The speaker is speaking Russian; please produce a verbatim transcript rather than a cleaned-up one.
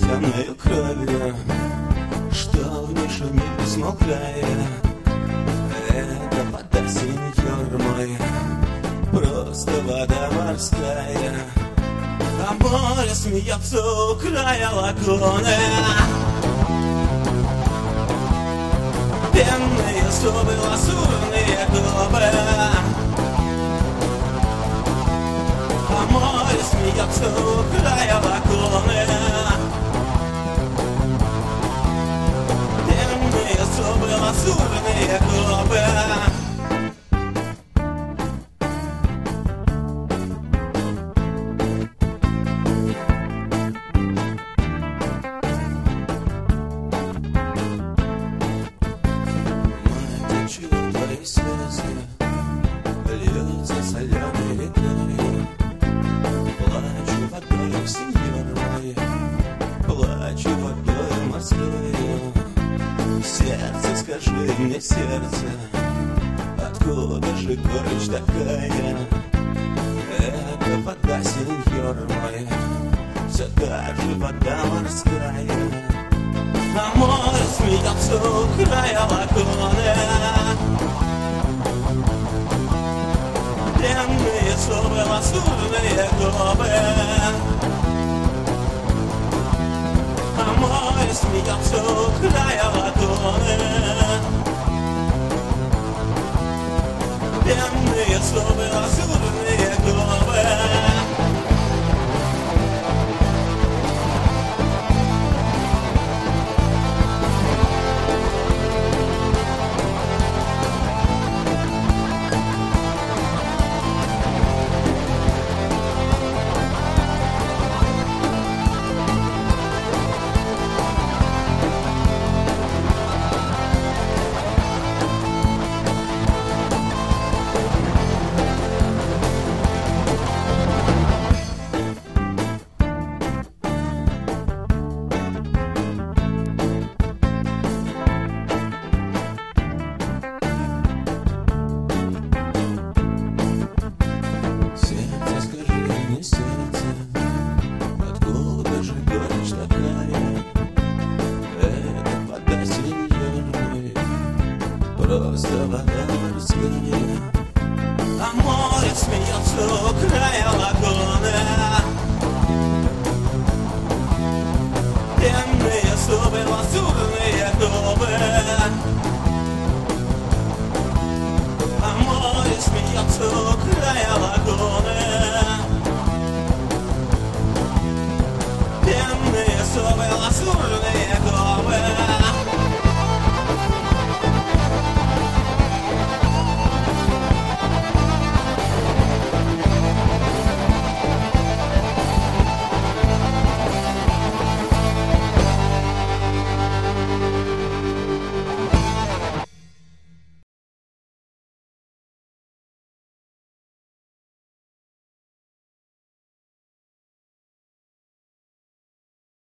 жестяной кровью, что в ней шумит, не смолкая. Это вода, сеньор мой, просто вода морская. А море смеется у края лагуны. Пенные зубы, лазурные губы. А море смеется у края лагуны. Пенные зубы, лазурные губы. Мне сердце, откуда же горечь такая? Это вода, сеньор мой, все так же вода морская. А море смеется у края лагуны. Пенные зубы, лазурные губы. А море смеется у края лагуны. Пенные зубы, лазурные губы. Просто вода морская. А море смеется у края лагуны. Пенные зубы, лазурные губы. А море смеется у края лагуны. Пенные зубы, лазурные